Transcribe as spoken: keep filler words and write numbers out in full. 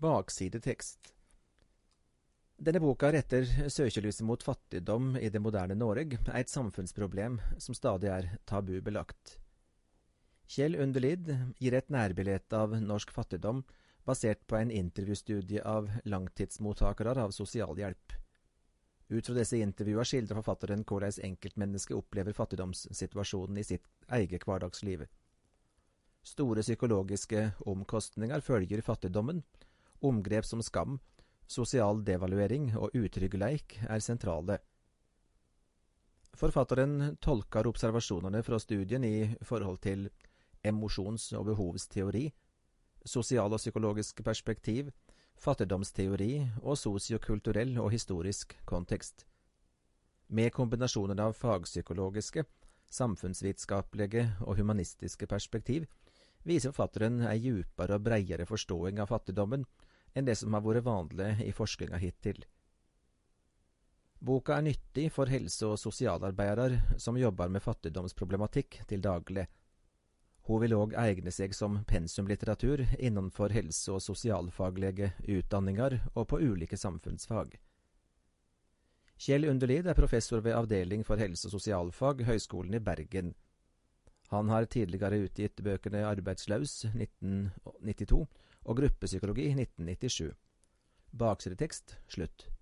Baksidetekst. Denne boka retter søkelyset mot fattigdom i det moderne Norge, er et samfunnsproblem som stadig er tabubelagt. Kjell Underlid gir et nærbilde av norsk fattigdom basert på en intervjustudie av langtidsmottakere av sosialhjelp. Ut fra disse intervjuene skildrer forfatteren hvordan enkeltmennesket opplever fattigdomssituasjonen i sitt eget hverdagsliv. Store psykologiske omkostninger følger fattigdommen. Omgrep som skam, sosial devaluering og utryggleik er sentrale. Forfatteren tolker observasjonene fra studien i forhold til emosjons- og behovsteori, sosial- og psykologisk perspektiv, fattigdomsteori og sosiokulturell og historisk kontekst. Med kombinasjoner av fagpsykologiske, samfunnsvitenskapelige og humanistiske perspektiv viser forfatteren en djupere og bredere forståing av fattigdommen enn det som har vært vanlig i forskninga hittil. Boka er nyttig for helse- og sosialarbeidere som jobber med fattigdomsproblematikk til daglig. Hun vil òg egne seg som pensumlitteratur innenfor helse- og sosialfaglige utdanninger og på ulike samfunnsfag. Kjell Underlid er professor ved Avdeling for helse- og sosialfag, Høgskolen i Bergen. Han har tidligere utgitt bøkene Arbeidslaus nitten nittito og Gruppepsykologi nitten nittisju. Baksidetekst slutt.